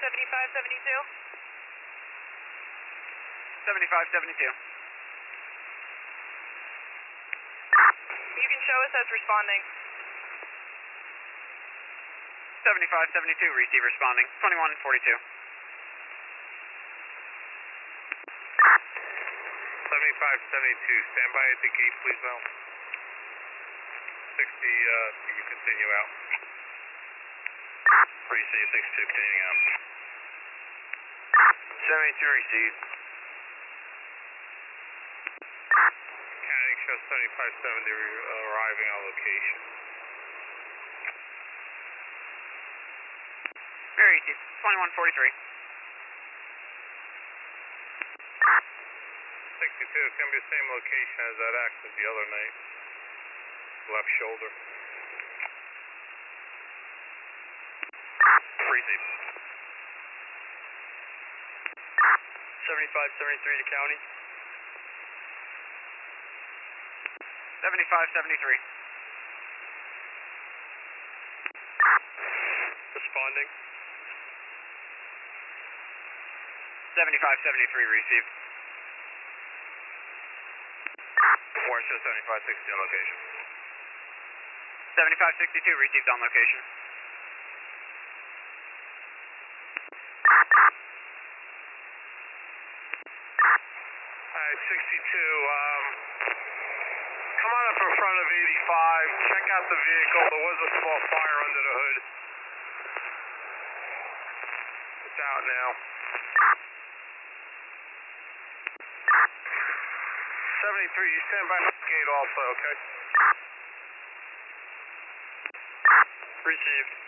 7572. 7572. You can show us as responding. 7572, receive responding. 2142. 7572, stand by at the gate, please, Mel. 60, you can continue out. Receive 62, continuing out. 72, receive. Canada show 7570 arriving on location. Very easy. 2143. 62, it's going to be the same location as that accident the other night. Left shoulder. Receive. 7573 to county. 7573. Responding. 7573, received. Warren show 7560 on location. 7562, received on location. Alright, 62, come on up in front of 85, check out the vehicle, there was a small fire under the hood. It's out now. 73, you stand by the gate also, okay? Received.